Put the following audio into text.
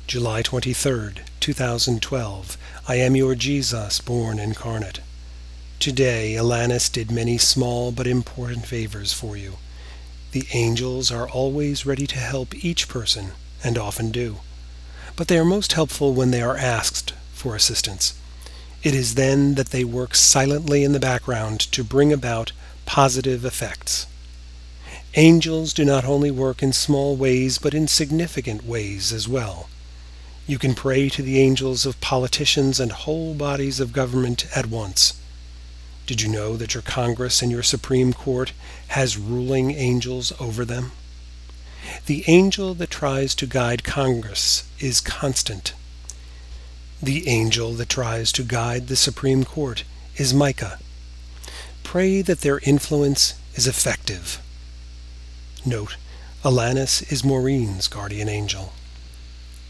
July 23rd, 2012. I am your Jesus, born incarnate. Today, Alanis did many small but important favors for you. The angels are always ready to help each person, and often do. But they are most helpful when they are asked for assistance. It is then that they work silently in the background to bring about positive effects. Angels do not only work in small ways, but in significant ways as well. You can pray to the angels of politicians and whole bodies of government at once. Did you know that your Congress and your Supreme Court has ruling angels over them? The angel that tries to guide Congress is Constant. The angel that tries to guide the Supreme Court is Micah. Pray that their influence is effective. Note, Alanis is Maureen's guardian angel.